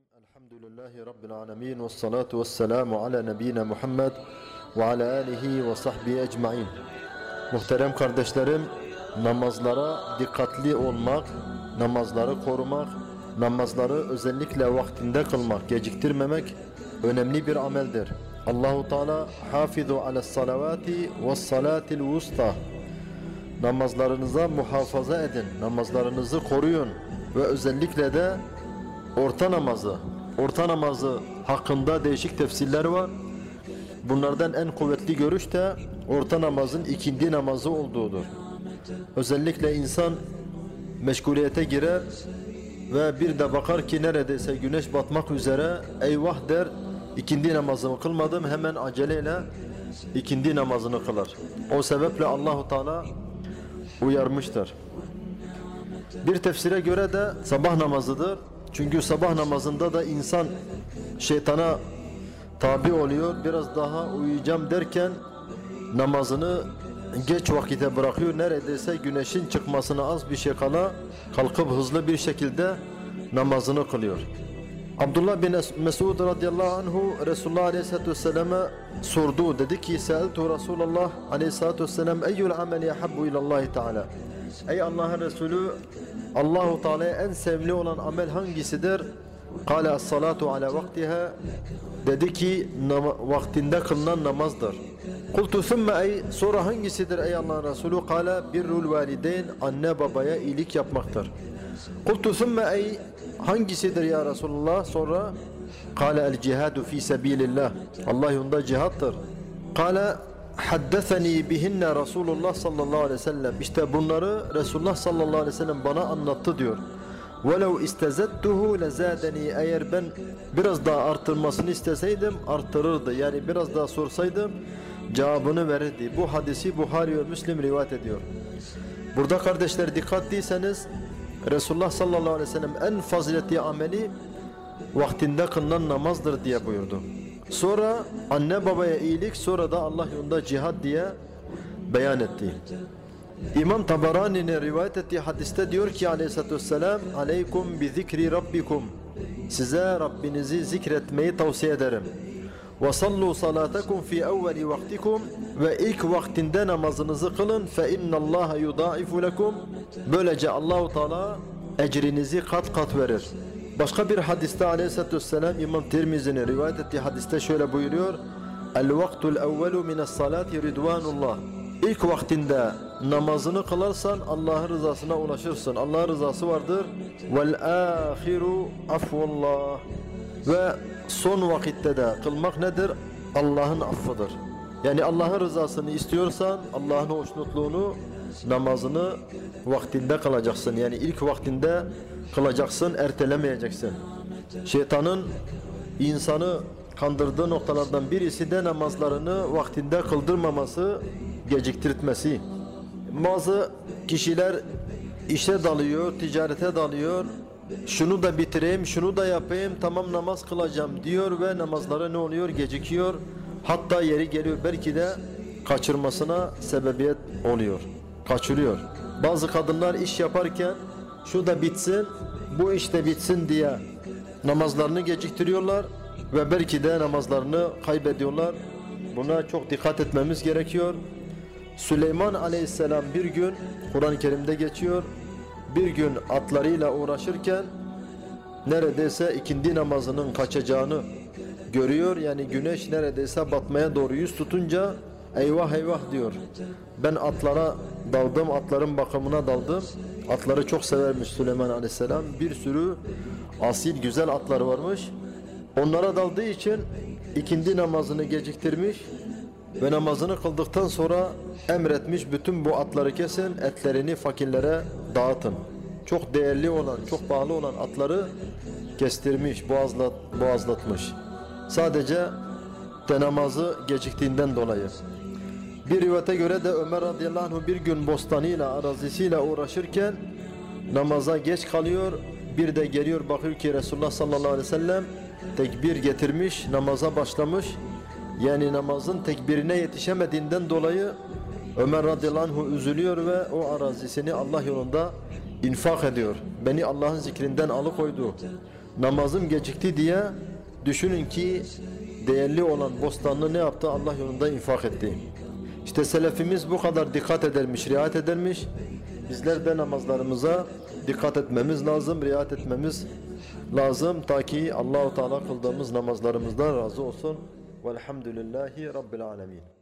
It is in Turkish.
Elhamdülillahi Rabbil alemin ve salatu ve selamu ala nebiyyina Muhammed ve ala alihi ve sahbihi ecmain. Muhterem kardeşlerim, namazlara dikkatli olmak, namazları korumak, namazları özellikle vaktinde kılmak, geciktirmemek önemli bir ameldir. Allahu Teala hafizu alas salavati ve salatil vusta. Namazlarınıza muhafaza edin, namazlarınızı koruyun ve özellikle de orta namazı hakkında değişik tefsirler var. Bunlardan en kuvvetli görüş de orta namazın ikindi namazı olduğudur. Özellikle insan meşguliyete girer ve bir de bakar ki neredeyse güneş batmak üzere, eyvah der, ikindi namazımı kılmadım, hemen aceleyle ikindi namazını kılar. O sebeple Allahu Teala uyarmıştır. Bir tefsire göre de sabah namazıdır. Çünkü sabah namazında da insan şeytana tabi oluyor. Biraz daha uyuyacağım derken namazını geç vakite bırakıyor. Neredeyse güneşin çıkmasına az bir şey kala kalkıp hızlı bir şekilde namazını kılıyor. Abdullah bin Mesud radıyallahu anhu Resulullah aleyhissalatü vesselam'a sordu. Dedi ki: "Seeltu Resulullah aleyhissalatü vesselam eyyul ameli ahabbu ilallahi teala." Ey Allah'ın Resulü, Allahu Teala'ya en sevimli olan amel hangisidir? Kâle es-salatu ala vaktiha. Dedi ki vaktinde kılınan namazdır. Kultu thumme ey, sonra hangisidir ey Allah'ın Resulü? Kâle birrul valideyn, anne babaya iyilik yapmaktır. Kultu thumme ey, hangisidir ya Resulullah? Sonra kâle el cihadu fi sebilillah, Allah yolunda cihattır. Kâle haddeseni bihinne Resulullah sallallahu aleyhi ve sellem. İşte bunları Resulullah sallallahu aleyhi ve sellem bana anlattı diyor. وَلَوْ اِسْتَزَدْتُهُ لَزَادَنِي. Eğer ben biraz daha arttırmasını isteseydim arttırırdı. Yani biraz daha sorsaydım cevabını verirdi. Bu hadisi Buhari ve Müslim rivayet ediyor. Burada kardeşler dikkatliyseniz Resulullah sallallahu aleyhi ve sellem en faziletli ameli vaktinde kılınan namazdır diye buyurdu. Sonra anne babaya iyilik, sonra da Allah yolunda cihad diye beyan etti. İmam Tabarani'nin rivayet ettiği hadiste diyor ki aleyhissalatü vesselam: "Aleykum bi zikri rabbikum." Size Rabbinizi zikretmeyi tavsiye ederim. "Ve sallu salatakum fi evveli vaktikum." Ve ilk vaktinde namazınızı kılın. "Fe innallaha yudaifu lekum." Böylece Allahu Teala ecrinizi kat kat verir. Başka bir hadiste aleyhissalatü vesselam İmam Tirmizi'nin rivayet ettiği hadiste şöyle buyuruyor: "El vaktul evvelu mine's salati ridvanullah." İlk vaktinde namazını kılarsan Allah'ın rızasına ulaşırsın. Allah'ın rızası vardır. Vel ahiru afvallah. Ve son vakitte de kılmak nedir? Allah'ın affıdır. Yani Allah'ın rızasını istiyorsan, Allah'ın hoşnutluğunu, namazını vaktinde kılacaksın. Yani ilk vaktinde kılacaksın, ertelemeyeceksin. Şeytanın insanı kandırdığı noktalardan birisi de namazlarını vaktinde kıldırmaması, geciktirtmesi. Bazı kişiler işe dalıyor, ticarete dalıyor. Şunu da bitireyim, şunu da yapayım, tamam namaz kılacağım diyor ve namazları ne oluyor? Gecikiyor. Hatta yeri geliyor belki de kaçırmasına sebebiyet oluyor. Kaçırıyor. Bazı kadınlar iş yaparken şu da bitsin, bu iş de bitsin diye namazlarını geciktiriyorlar ve belki de namazlarını kaybediyorlar. Buna çok dikkat etmemiz gerekiyor. Süleyman aleyhisselam bir gün, Kur'an-ı Kerim'de geçiyor, bir gün atlarıyla uğraşırken neredeyse ikindi namazının kaçacağını görüyor. Yani güneş neredeyse batmaya doğru yüz tutunca eyvah eyvah diyor. Ben atlara daldım, atların bakımına daldım. Atları çok severmiş Süleyman aleyhisselam. Bir sürü asil güzel atları varmış. Onlara daldığı için ikindi namazını geciktirmiş ve namazını kıldıktan sonra emretmiş, bütün bu atları kesin, etlerini fakirlere dağıtın. Çok değerli olan, çok pahalı olan atları kestirmiş, boğazlatmış. Sadece de namazı geciktiğinden dolayı. Bir rivayete göre de Ömer radıyallahu anh bir gün bostanıyla, arazisiyle uğraşırken namaza geç kalıyor. Bir de geliyor, bakıyor ki Resulullah sallallahu aleyhi ve sellem tekbir getirmiş, namaza başlamış. Yani namazın tekbirine yetişemediğinden dolayı Ömer radıyallahu anh üzülüyor ve o arazisini Allah yolunda infak ediyor. Beni Allah'ın zikrinden alıkoydu. Namazım gecikti diye düşünün ki değerli olan bostanını ne yaptı? Allah yolunda infak etti. İşte selefimiz bu kadar dikkat edermiş, riayet edermiş. Bizler de namazlarımıza dikkat etmemiz lazım, riayet etmemiz lazım ta ki Allah-u Teala kıldığımız namazlarımızdan razı olsun. Velhamdülillahi Rabbil alemin.